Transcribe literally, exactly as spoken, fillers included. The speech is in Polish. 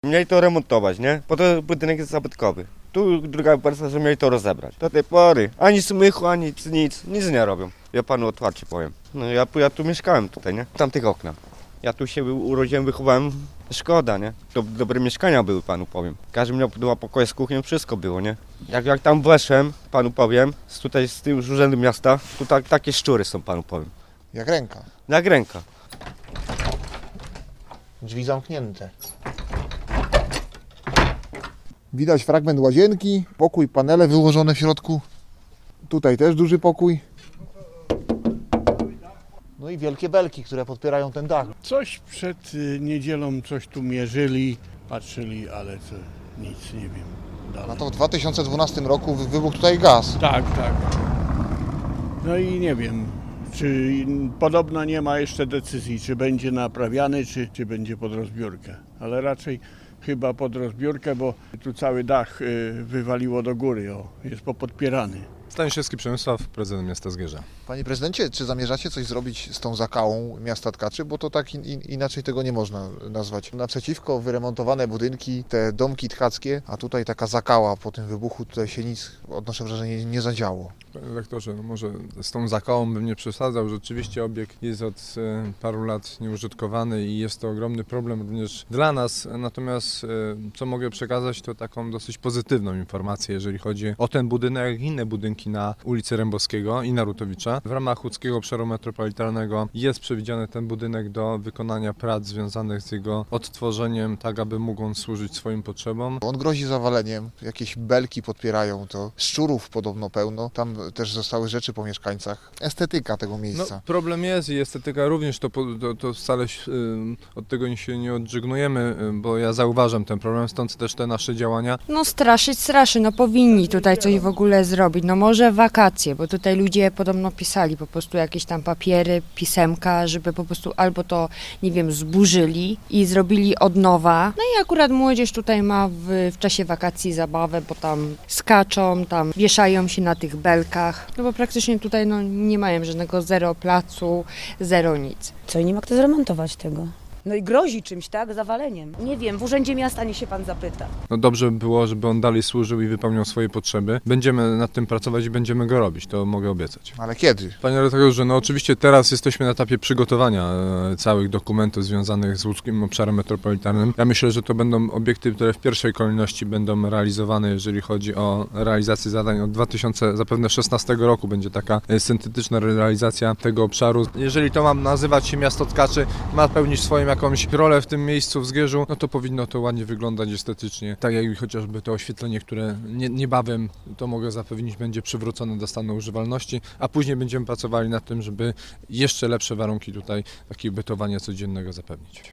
Mieli to remontować, nie? Po to budynek jest zabytkowy. Tu druga wersja, że mieli to rozebrać. Do tej pory ani smychu, ani nic, nic, nic nie robią. Ja panu otwarcie powiem. No ja, ja tu mieszkałem tutaj, nie? W tamtych oknach. Ja tu się urodziłem, wychowałem. Szkoda, nie? To dobre mieszkania były, panu powiem. Każdy miał dwa pokoje z kuchnią, wszystko było, nie? Jak, jak tam weszłem, panu powiem, z tutaj z tym urzędu miasta, tu tak, takie szczury są, panu powiem. Jak ręka. Jak ręka. Drzwi zamknięte. Widać fragment łazienki, pokój, panele wyłożone w środku. Tutaj też duży pokój. No i wielkie belki, które podpierają ten dach. Coś przed y, niedzielą coś tu mierzyli, patrzyli, ale to nic nie wiem dalej. No to w dwa tysiące dwunastym roku wybuchł tutaj gaz. Tak, tak. No i nie wiem, czy podobno nie ma jeszcze decyzji, czy będzie naprawiany, czy, czy będzie pod rozbiórkę. Ale raczej chyba pod rozbiórkę, bo tu cały dach y, wywaliło do góry, o, jest popodpierany. Staniszewski Przemysław, prezydent miasta Zgierza. Panie prezydencie, czy zamierzacie coś zrobić z tą zakałą miasta Tkaczy? Bo to tak in, in, inaczej tego nie można nazwać. Naprzeciwko wyremontowane budynki, te domki tkackie, a tutaj taka zakała po tym wybuchu, tutaj się nic, odnoszę wrażenie, nie, nie zadziało. Panie rektorze, no może z tą zakałą bym nie przesadzał. Rzeczywiście obiekt jest od e, paru lat nieużytkowany i jest to ogromny problem również dla nas. Natomiast e, co mogę przekazać, to taką dosyć pozytywną informację, jeżeli chodzi o ten budynek, jak i inne budynki na ulicy Rembowskiego i Narutowicza. W ramach łódzkiego obszaru metropolitalnego jest przewidziany ten budynek do wykonania prac związanych z jego odtworzeniem, tak aby mógł on służyć swoim potrzebom. On grozi zawaleniem, jakieś belki podpierają to, szczurów podobno pełno, tam też zostały rzeczy po mieszkańcach. Estetyka tego miejsca. No, problem jest i estetyka również, to, to, to wcale y, od tego się nie odżegnujemy, y, bo ja zauważam ten problem, stąd też te nasze działania. No straszyć straszy, no powinni tutaj coś w ogóle zrobić, no może wakacje, bo tutaj ludzie podobno pisali po prostu jakieś tam papiery, pisemka, żeby po prostu albo to, nie wiem, zburzyli i zrobili od nowa. No i akurat młodzież tutaj ma w, w czasie wakacji zabawę, bo tam skaczą, tam wieszają się na tych belkach, no bo praktycznie tutaj no, nie mają żadnego zero placu, zero nic. Co i nie ma kto zremontować tego. No i grozi czymś, tak? Zawaleniem. Nie wiem, w urzędzie miasta niech się pan zapyta. No dobrze by było, żeby on dalej służył i wypełniał swoje potrzeby. Będziemy nad tym pracować i będziemy go robić, to mogę obiecać. Ale kiedy? Panie redaktorze, no oczywiście teraz jesteśmy na etapie przygotowania e, całych dokumentów związanych z łódzkim obszarem metropolitalnym. Ja myślę, że to będą obiekty, które w pierwszej kolejności będą realizowane, jeżeli chodzi o realizację zadań od dwa tysiące zapewne szesnastego roku. Będzie taka e, syntetyczna realizacja tego obszaru. Jeżeli to ma nazywać się miasto Tkaczy, ma pełnić swoją jakąś rolę w tym miejscu w Zgierzu, no to powinno to ładnie wyglądać estetycznie. Tak jak chociażby to oświetlenie, które nie, niebawem, to mogę zapewnić, będzie przywrócone do stanu używalności, a później będziemy pracowali nad tym, żeby jeszcze lepsze warunki tutaj takiego bytowania codziennego zapewnić.